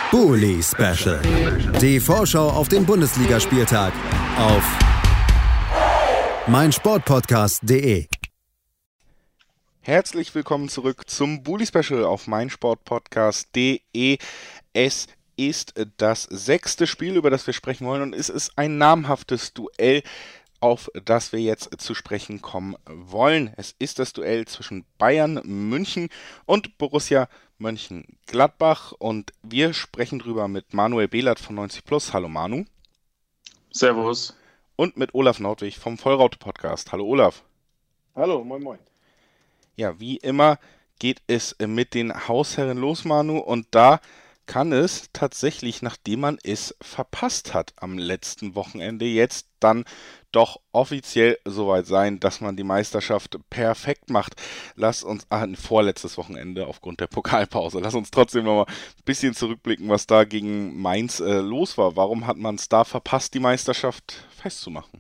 Bully Special. Die Vorschau auf den Bundesligaspieltag auf meinsportpodcast.de. Herzlich willkommen zurück zum Bully Special auf meinsportpodcast.de. Es ist das 6. Spiel, über das wir sprechen wollen, und es ist ein namhaftes Duell, auf das wir jetzt zu sprechen kommen wollen. Es ist das Duell zwischen Bayern München und Borussia Mönchengladbach, und wir sprechen drüber mit Manuel Behlert von 90+. Hallo Manu. Servus. Und mit Olaf Nordwig vom Vollraute-Podcast. Hallo Olaf. Hallo, moin moin. Ja, wie immer geht es mit den Hausherren los, Manu, und da kann es tatsächlich, nachdem man es verpasst hat am letzten Wochenende, jetzt dann doch offiziell soweit sein, dass man die Meisterschaft perfekt macht. Vorletztes Wochenende aufgrund der Pokalpause. Lass uns trotzdem noch mal ein bisschen zurückblicken, was da gegen Mainz los war. Warum hat man es da verpasst, die Meisterschaft festzumachen?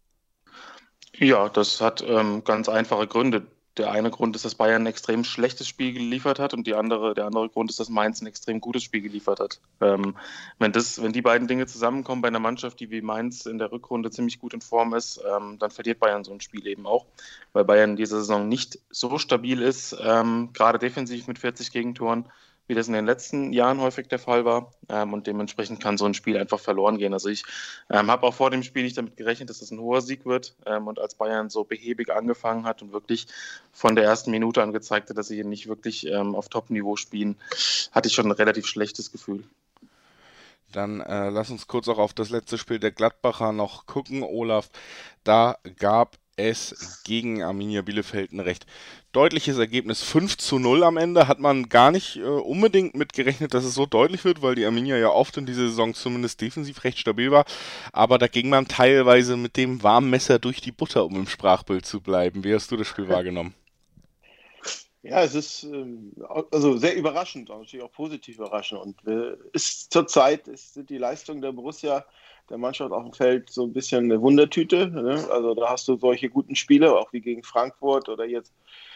Ja, das hat ganz einfache Gründe. Der eine Grund ist, dass Bayern ein extrem schlechtes Spiel geliefert hat, und der andere Grund ist, dass Mainz ein extrem gutes Spiel geliefert hat. Wenn die beiden Dinge zusammenkommen bei einer Mannschaft, die wie Mainz in der Rückrunde ziemlich gut in Form ist, dann verliert Bayern so ein Spiel eben auch, weil Bayern diese Saison nicht so stabil ist, gerade defensiv mit 40 Gegentoren, wie das in den letzten Jahren häufig der Fall war, und dementsprechend kann so ein Spiel einfach verloren gehen. Also ich habe auch vor dem Spiel nicht damit gerechnet, dass das ein hoher Sieg wird, und als Bayern so behäbig angefangen hat und wirklich von der ersten Minute an gezeigt hat, dass sie hier nicht wirklich auf Top-Niveau spielen, hatte ich schon ein relativ schlechtes Gefühl. Dann lass uns kurz auch auf das letzte Spiel der Gladbacher noch gucken, Olaf. Da gab es gegen Arminia Bielefeld ein recht deutliches Ergebnis. 5:0 am Ende. Hat man gar nicht unbedingt mit gerechnet, dass es so deutlich wird, weil die Arminia ja oft in dieser Saison zumindest defensiv recht stabil war. Aber da ging man teilweise mit dem warmen Messer durch die Butter, um im Sprachbild zu bleiben. Wie hast du das Spiel wahrgenommen? Ja, es ist also sehr überraschend, natürlich auch positiv überraschend. Und zurzeit sind die Leistungen der Borussia, der Mannschaft auf dem Feld, so ein bisschen eine Wundertüte. Ne? Also da hast du solche guten Spiele, auch wie gegen Frankfurt oder jetzt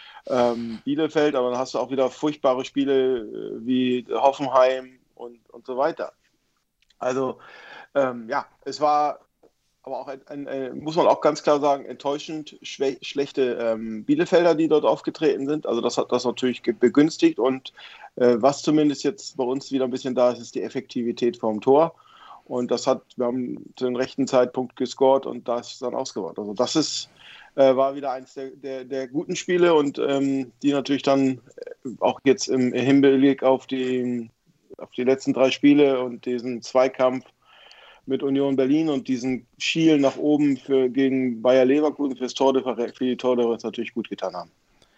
Bielefeld, aber dann hast du auch wieder furchtbare Spiele wie Hoffenheim und so weiter. Also es war aber auch muss man auch ganz klar sagen, enttäuschend schlechte Bielefelder, die dort aufgetreten sind. Also das hat das natürlich begünstigt, und was zumindest jetzt bei uns wieder ein bisschen da ist, ist die Effektivität vom Tor. Und wir haben zu dem rechten Zeitpunkt gescored und das ist dann ausgebaut. Also das war wieder eins der guten Spiele, und die natürlich dann auch jetzt im Hinblick auf die letzten 3 Spiele und diesen Zweikampf mit Union Berlin und diesen Schielen nach oben gegen Bayer Leverkusen für die Tordifferenz natürlich gut getan haben.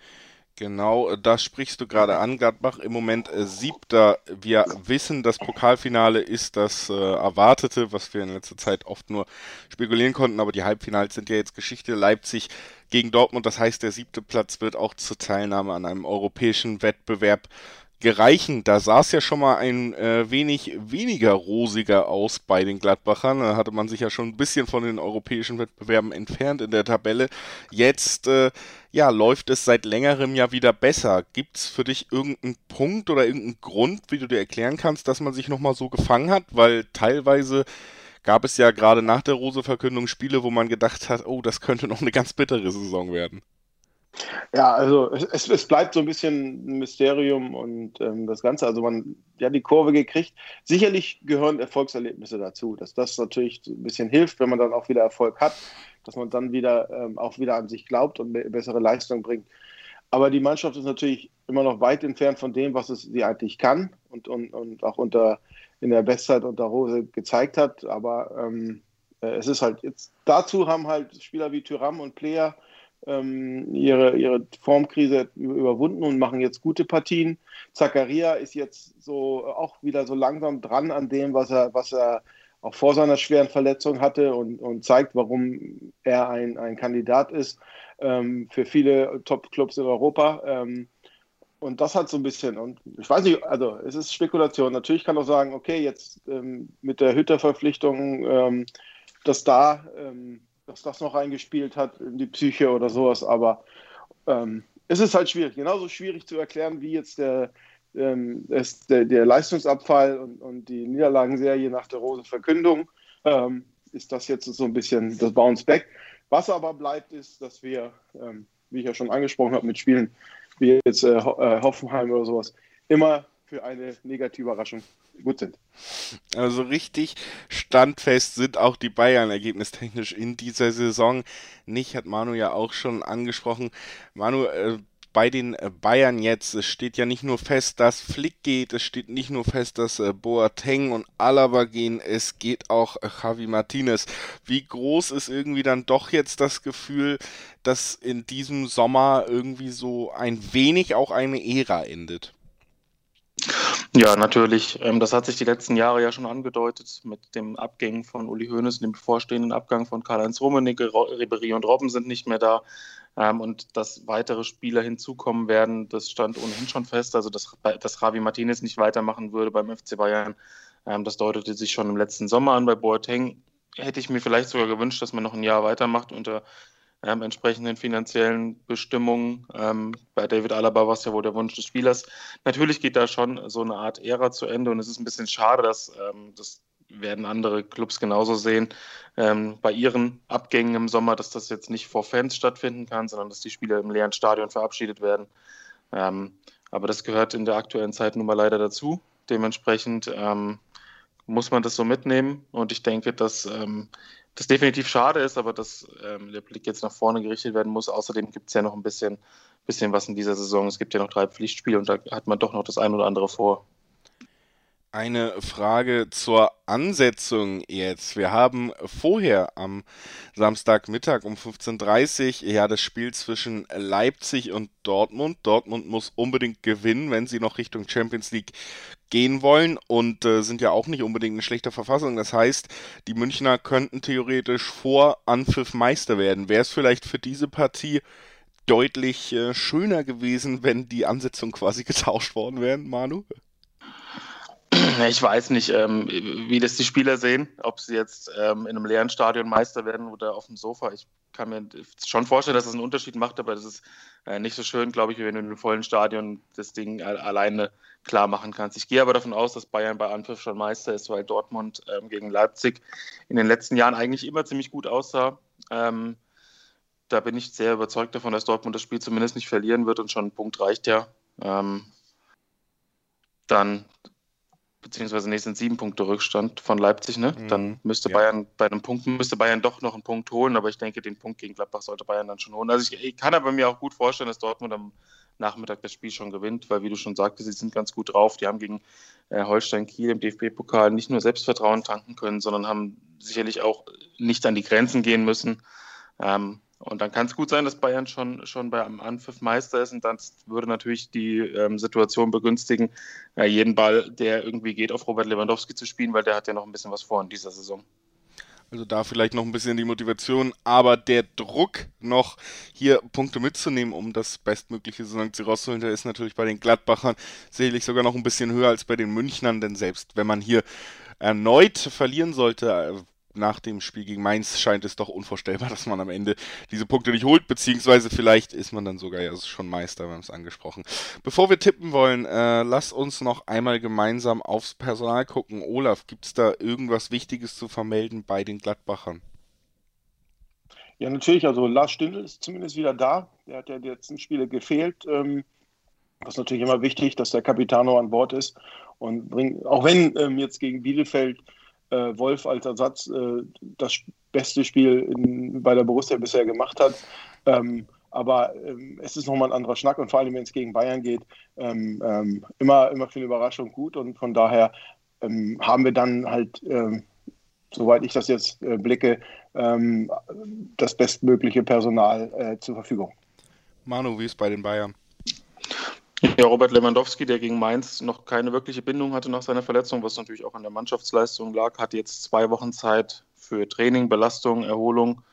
Genau, das sprichst du gerade an. Gladbach im Moment 7. Wir wissen, das Pokalfinale ist das Erwartete, was wir in letzter Zeit oft nur spekulieren konnten, aber die Halbfinals sind ja jetzt Geschichte. Leipzig gegen Dortmund, das heißt, der 7. Platz wird auch zur Teilnahme an einem europäischen Wettbewerb gereichen. Da sah es ja schon mal ein wenig weniger rosiger aus bei den Gladbachern. Da hatte man sich ja schon ein bisschen von den europäischen Wettbewerben entfernt in der Tabelle. Jetzt läuft es seit längerem ja wieder besser. Gibt es für dich irgendeinen Punkt oder irgendeinen Grund, wie du dir erklären kannst, dass man sich nochmal so gefangen hat? Weil teilweise gab es ja gerade nach der Rose-Verkündung Spiele, wo man gedacht hat, oh, das könnte noch eine ganz bittere Saison werden. Ja, also es bleibt so ein bisschen ein Mysterium, und das Ganze, also man hat die Kurve gekriegt. Sicherlich gehören Erfolgserlebnisse dazu, dass das natürlich so ein bisschen hilft, wenn man dann auch wieder Erfolg hat, dass man dann wieder auch wieder an sich glaubt und bessere Leistung bringt. Aber die Mannschaft ist natürlich immer noch weit entfernt von dem, was sie eigentlich kann und auch in der Bestzeit unter Rose gezeigt hat. Aber es ist halt jetzt, dazu haben halt Spieler wie Thuram und Player ihre Formkrise überwunden und machen jetzt gute Partien. Zakaria ist jetzt so auch wieder so langsam dran an dem, was er auch vor seiner schweren Verletzung hatte, und zeigt, warum er ein Kandidat ist für viele Top-Clubs in Europa. Und das hat so ein bisschen, und ich weiß nicht, also es ist Spekulation. Natürlich kann man sagen, okay, jetzt mit der Hütter-Verpflichtung, dass das noch reingespielt hat in die Psyche oder sowas, aber es ist halt schwierig. Genauso schwierig zu erklären, wie jetzt der Leistungsabfall und die Niederlagenserie nach der Rosenverkündung ist das jetzt so ein bisschen das Bounce Back. Was aber bleibt, ist, dass wir, wie ich ja schon angesprochen habe, mit Spielen wie jetzt Hoffenheim oder sowas, immer für eine negative Überraschung gut sind. Also richtig standfest sind auch die Bayern ergebnistechnisch in dieser Saison nicht, hat Manu ja auch schon angesprochen. Manu, bei den Bayern jetzt, es steht ja nicht nur fest, dass Flick geht, es steht nicht nur fest, dass Boateng und Alaba gehen, es geht auch Javi Martinez. Wie groß ist irgendwie dann doch jetzt das Gefühl, dass in diesem Sommer irgendwie so ein wenig auch eine Ära endet? Ja, natürlich. Das hat sich die letzten Jahre ja schon angedeutet mit dem Abgängen von Uli Hoeneß, dem bevorstehenden Abgang von Karl-Heinz Rummenigge. Ribéry und Robben sind nicht mehr da. Und dass weitere Spieler hinzukommen werden, das stand ohnehin schon fest. Also, dass Javi Martinez nicht weitermachen würde beim FC Bayern, das deutete sich schon im letzten Sommer an. Bei Boateng hätte ich mir vielleicht sogar gewünscht, dass man noch ein Jahr weitermacht unter entsprechenden finanziellen Bestimmungen. Bei David Alaba war es ja wohl der Wunsch des Spielers. Natürlich geht da schon so eine Art Ära zu Ende und es ist ein bisschen schade, dass das werden andere Clubs genauso sehen, bei ihren Abgängen im Sommer, dass das jetzt nicht vor Fans stattfinden kann, sondern dass die Spieler im leeren Stadion verabschiedet werden. Aber das gehört in der aktuellen Zeit nun mal leider dazu. Dementsprechend muss man das so mitnehmen und ich denke, dass das definitiv schade ist, aber dass der Blick jetzt nach vorne gerichtet werden muss. Außerdem gibt es ja noch ein bisschen was in dieser Saison. Es gibt ja noch 3 Pflichtspiele und da hat man doch noch das ein oder andere vor. Eine Frage zur Ansetzung jetzt. Wir haben vorher am Samstagmittag um 15:30 Uhr ja das Spiel zwischen Leipzig und Dortmund. Dortmund muss unbedingt gewinnen, wenn sie noch Richtung Champions League gehen wollen und sind ja auch nicht unbedingt in schlechter Verfassung. Das heißt, die Münchner könnten theoretisch vor Anpfiff Meister werden. Wäre es vielleicht für diese Partie deutlich schöner gewesen, wenn die Ansetzung quasi getauscht worden wäre, Manu? Ich weiß nicht, wie das die Spieler sehen, ob sie jetzt in einem leeren Stadion Meister werden oder auf dem Sofa. Ich kann mir schon vorstellen, dass das einen Unterschied macht, aber das ist nicht so schön, glaube ich, wie wenn du in einem vollen Stadion das Ding alleine klar machen kannst. Ich gehe aber davon aus, dass Bayern bei Anpfiff schon Meister ist, weil Dortmund gegen Leipzig in den letzten Jahren eigentlich immer ziemlich gut aussah. Da bin ich sehr überzeugt davon, dass Dortmund das Spiel zumindest nicht verlieren wird und schon ein Punkt reicht ja. Dann beziehungsweise nächsten 7 Punkte Rückstand von Leipzig, ne? Dann müsste Bayern, bei einem Punkt müsste Bayern doch noch einen Punkt holen, aber ich denke, den Punkt gegen Gladbach sollte Bayern dann schon holen. Also ich kann aber mir auch gut vorstellen, dass Dortmund am Nachmittag das Spiel schon gewinnt, weil wie du schon sagtest, sie sind ganz gut drauf. Die haben gegen Holstein Kiel im DFB-Pokal nicht nur Selbstvertrauen tanken können, sondern haben sicherlich auch nicht an die Grenzen gehen müssen. Und dann kann es gut sein, dass Bayern schon beim Anpfiff Meister ist und das würde natürlich die Situation begünstigen, jeden Ball, der irgendwie geht, auf Robert Lewandowski zu spielen, weil der hat ja noch ein bisschen was vor in dieser Saison. Also da vielleicht noch ein bisschen die Motivation, aber der Druck noch hier Punkte mitzunehmen, um das bestmögliche Saisonziel rauszuholen, der ist natürlich bei den Gladbachern sicherlich sogar noch ein bisschen höher als bei den Münchnern, denn selbst wenn man hier erneut verlieren sollte, nach dem Spiel gegen Mainz scheint es doch unvorstellbar, dass man am Ende diese Punkte nicht holt, beziehungsweise vielleicht ist man dann sogar ja schon Meister, wir haben es angesprochen. Bevor wir tippen wollen, lass uns noch einmal gemeinsam aufs Personal gucken. Olaf, gibt es da irgendwas Wichtiges zu vermelden bei den Gladbachern? Ja, natürlich, also Lars Stindl ist zumindest wieder da. Der hat ja die letzten Spiele gefehlt. Das ist natürlich immer wichtig, dass der Capitano an Bord ist und bringt, auch wenn jetzt gegen Bielefeld Wolf als Ersatz das beste Spiel bei der Borussia bisher gemacht hat. Aber es ist nochmal ein anderer Schnack und vor allem, wenn es gegen Bayern geht, immer für eine Überraschung gut und von daher haben wir dann halt, soweit ich das jetzt blicke, das bestmögliche Personal zur Verfügung. Manu, wie ist bei den Bayern? Ja, Robert Lewandowski, der gegen Mainz noch keine wirkliche Bindung hatte nach seiner Verletzung, was natürlich auch an der Mannschaftsleistung lag, hat jetzt 2 Wochen Zeit für Training, Belastung, Erholung.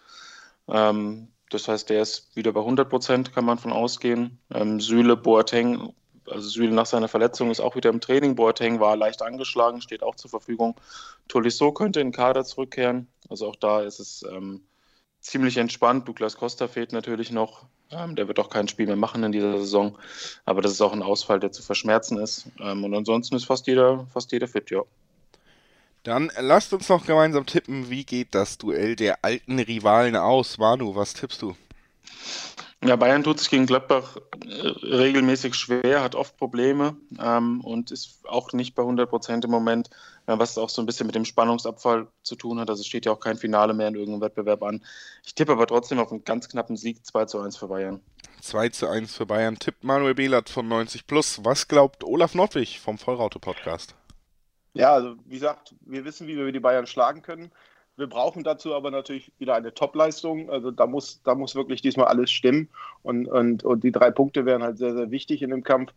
Das heißt, der ist wieder bei 100%, kann man von ausgehen. Süle, Boateng, also Süle nach seiner Verletzung ist auch wieder im Training. Boateng war leicht angeschlagen, steht auch zur Verfügung. Tolisso könnte in den Kader zurückkehren. Also auch da ist es ziemlich entspannt. Douglas Costa fehlt natürlich noch. Der wird auch kein Spiel mehr machen in dieser Saison. Aber das ist auch ein Ausfall, der zu verschmerzen ist. Und ansonsten ist fast jeder fit, ja. Dann lasst uns noch gemeinsam tippen, wie geht das Duell der alten Rivalen aus? Manu, was tippst du? Ja, Bayern tut sich gegen Gladbach regelmäßig schwer, hat oft Probleme und ist auch nicht bei 100% im Moment, was auch so ein bisschen mit dem Spannungsabfall zu tun hat. Also es steht ja auch kein Finale mehr in irgendeinem Wettbewerb an. Ich tippe aber trotzdem auf einen ganz knappen Sieg, 2:1 für Bayern. 2:1 für Bayern, tippt Manuel Behlert von 90+. Was glaubt Olaf Nordwig vom Vollraute-Podcast? Ja, also wie gesagt, wir wissen, wie wir die Bayern schlagen können. Wir brauchen dazu aber natürlich wieder eine Top-Leistung. Also da muss wirklich diesmal alles stimmen. Und die 3 Punkte wären halt sehr, sehr wichtig in dem Kampf.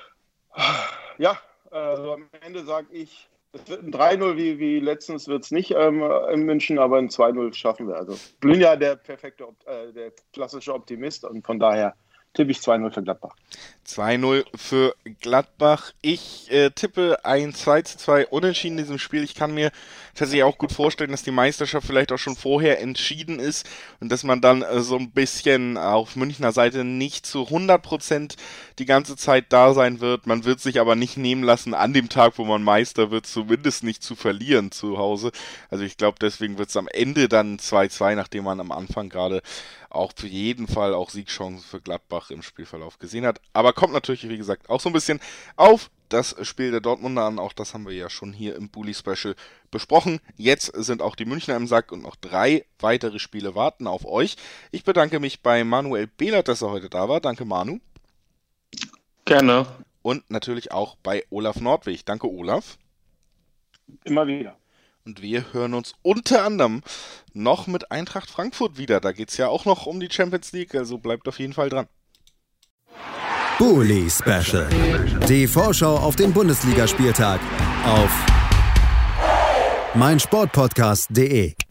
Ja, also am Ende sage ich, es wird ein 3:0 wie letztens wird es nicht in München, aber ein 2:0 schaffen wir. Also ich bin ja der klassische Optimist und von daher tippe ich 2:0 für Gladbach. 2:0 für Gladbach. Ich tippe ein 2:2 Unentschieden in diesem Spiel. Ich kann mir tatsächlich auch gut vorstellen, dass die Meisterschaft vielleicht auch schon vorher entschieden ist und dass man dann so ein bisschen auf Münchner Seite nicht zu 100% die ganze Zeit da sein wird. Man wird sich aber nicht nehmen lassen, an dem Tag, wo man Meister wird, zumindest nicht zu verlieren zu Hause. Also ich glaube, deswegen wird es am Ende dann 2:2, nachdem man am Anfang gerade auch für jeden Fall auch Siegchancen für Gladbach im Spielverlauf gesehen hat. Aber kommt natürlich, wie gesagt, auch so ein bisschen auf das Spiel der Dortmunder an. Auch das haben wir ja schon hier im Bully-Special besprochen. Jetzt sind auch die Münchner im Sack und noch 3 weitere Spiele warten auf euch. Ich bedanke mich bei Manuel Behlert, dass er heute da war. Danke, Manu. Gerne. Und natürlich auch bei Olaf Nordwig. Danke, Olaf. Immer wieder. Und wir hören uns unter anderem noch mit Eintracht Frankfurt wieder. Da geht es ja auch noch um die Champions League, also bleibt auf jeden Fall dran. Bully Special. Die Vorschau auf den Bundesligaspieltag auf meinsportpodcast.de.